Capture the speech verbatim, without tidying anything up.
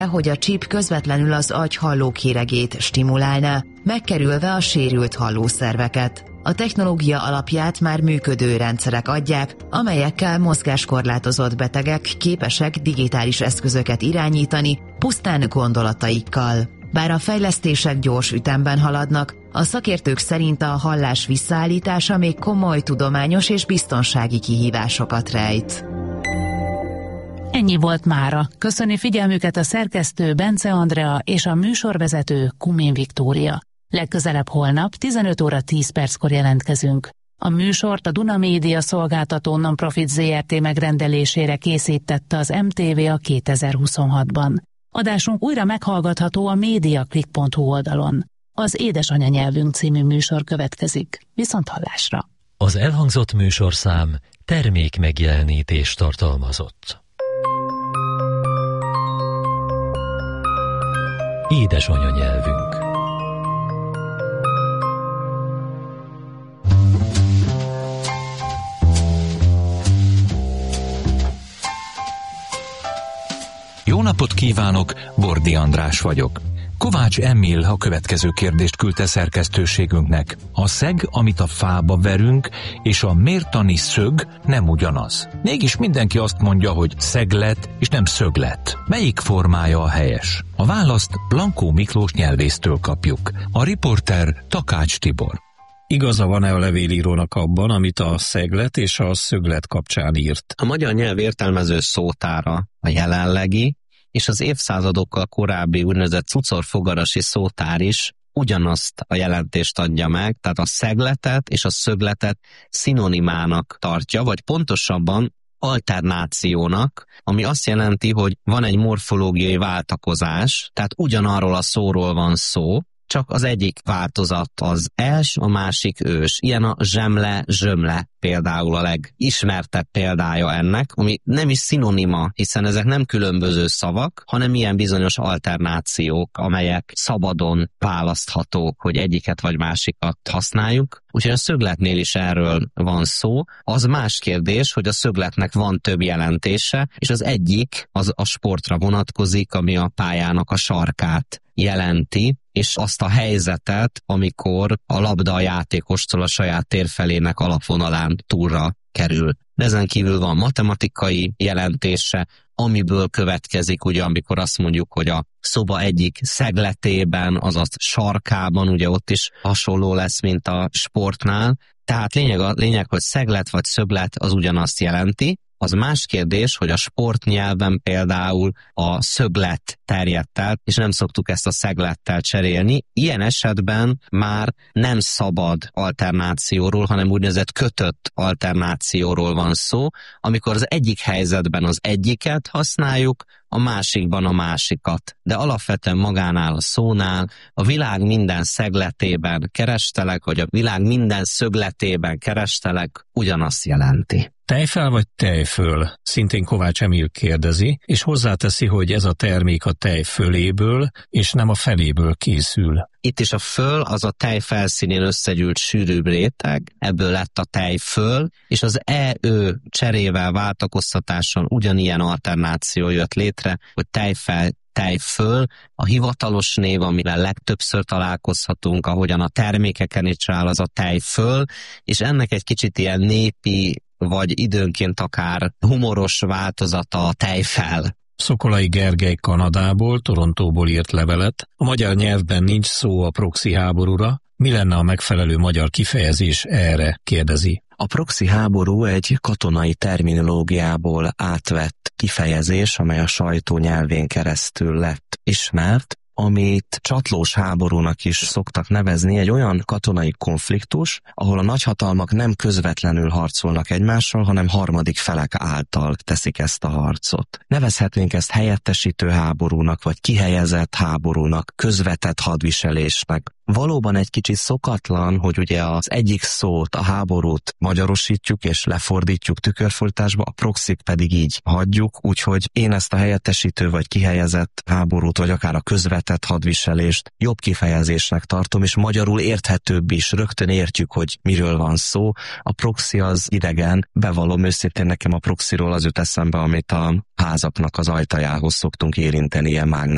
hogy a csip közvetlenül az agy hallókéregét stimulálná, megkerülve a sérült hallószerveket. A technológia alapját már működő rendszerek adják, amelyekkel mozgáskorlátozott betegek képesek digitális eszközöket irányítani pusztán gondolataikkal. Bár a fejlesztések gyors ütemben haladnak, a szakértők szerint a hallás visszaállítása még komoly tudományos és biztonsági kihívásokat rejt. Ennyi volt mára. Köszöni figyelmüket a szerkesztő Bence Andrea és a műsorvezető Kumén Viktória. Legközelebb holnap tizenöt óra tíz perckor jelentkezünk. A műsort a Duna Média szolgáltató Non-Profit zé er té megrendelésére készítette az em té vé a kétezer-huszonhatban. Adásunk újra meghallgatható a mediaclick pont hu oldalon. Az Édesanya nyelvünk című műsor következik. Viszonthallásra! Az elhangzott műsorszám termék megjelenítést tartalmazott. Édesanya nyelvünk. Jó napot kívánok, Bordi András vagyok. Kovács Emil a következő kérdést küldte szerkesztőségünknek. A szeg, amit a fába verünk, és a mértani szög nem ugyanaz. Mégis mindenki azt mondja, hogy szeglet és nem szöglet. Melyik formája a helyes? A választ Blankó Miklós nyelvésztől kapjuk. A riporter Takács Tibor. Igaza van-e a levélírónak abban, amit a szeglet és a szöglet kapcsán írt? A magyar nyelv értelmező szótára a jelenlegi és az évszázadokkal korábbi úgynevezett cucorfogarasi szótár is ugyanazt a jelentést adja meg, tehát a szegletet és a szögletet szinonimának tartja, vagy pontosabban alternációnak, ami azt jelenti, hogy van egy morfológiai váltakozás, tehát ugyanarról a szóról van szó, csak az egyik változat az els, a másik ős. Ilyen a zsemle, zsömle például a legismertebb példája ennek, ami nem is szinonima, hiszen ezek nem különböző szavak, hanem ilyen bizonyos alternációk, amelyek szabadon választhatók, hogy egyiket vagy másikat használjuk. Úgyhogy a szögletnél is erről van szó. Az más kérdés, hogy a szögletnek van több jelentése, és az egyik az a sportra vonatkozik, ami a pályának a sarkát jelenti, és azt a helyzetet, amikor a labda a játékostól a saját térfelének alapvonalán túlra kerül. De ezen kívül van matematikai jelentése, amiből következik, ugye, amikor azt mondjuk, hogy a szoba egyik szegletében, azaz sarkában, ugye ott is hasonló lesz, mint a sportnál. Tehát lényeg, a, lényeg, hogy szeglet vagy szöglet az ugyanazt jelenti. Az más kérdés, hogy a sportnyelven például a szöglet terjedt el, és nem szoktuk ezt a szeglettel cserélni. Ilyen esetben már nem szabad alternációról, hanem úgynevezett kötött alternációról van szó, amikor az egyik helyzetben az egyiket használjuk, a másikban a másikat. De alapvetően magánál a szónál, a világ minden szegletében kerestelek, vagy a világ minden szögletében kerestelek, ugyanazt jelenti. Tejfel vagy tejföl? Szintén Kovács Emil kérdezi, és hozzáteszi, hogy ez a termék a tej föléből, és nem a feléből készül. Itt is a föl, az a tej felszínén összegyűlt sűrűbb réteg, ebből lett a tejföl, és az e-ö cserével váltakoztatáson ugyanilyen alternáció jött létre, hogy tejfel, tejföl, a hivatalos név, amivel legtöbbször találkozhatunk, ahogyan a termékeken is áll, az a tejföl, és ennek egy kicsit ilyen népi, vagy időnként akár humoros változata a tejfel. Szokolai Gergely Kanadából, Torontóból írt levelet. A magyar nyelvben nincs szó a proxy háborúra. Mi lenne a megfelelő magyar kifejezés erre, kérdezi. A proxy háború egy katonai terminológiából átvett kifejezés, amely a sajtó nyelvén keresztül lett ismert, amit csatlós háborúnak is szoktak nevezni, egy olyan katonai konfliktus, ahol a nagyhatalmak nem közvetlenül harcolnak egymással, hanem harmadik felek által teszik ezt a harcot. Nevezhetnénk ezt helyettesítő háborúnak, vagy kihelyezett háborúnak, közvetett hadviselésnek. Valóban egy kicsit szokatlan, hogy ugye az egyik szót, a háborút magyarosítjuk és lefordítjuk tükörfordításba, a proxit pedig így hagyjuk, úgyhogy én ezt a helyettesítő vagy kihelyezett háborút, vagy akár a közvetett hadviselést jobb kifejezésnek tartom, és magyarul érthetőbb is, rögtön értjük, hogy miről van szó. A proxy az idegen, bevallom őszintén, nekem a proxyról az jut eszembe, amit a házaknak az ajtajához szoktunk érinteni, ilyen mágnes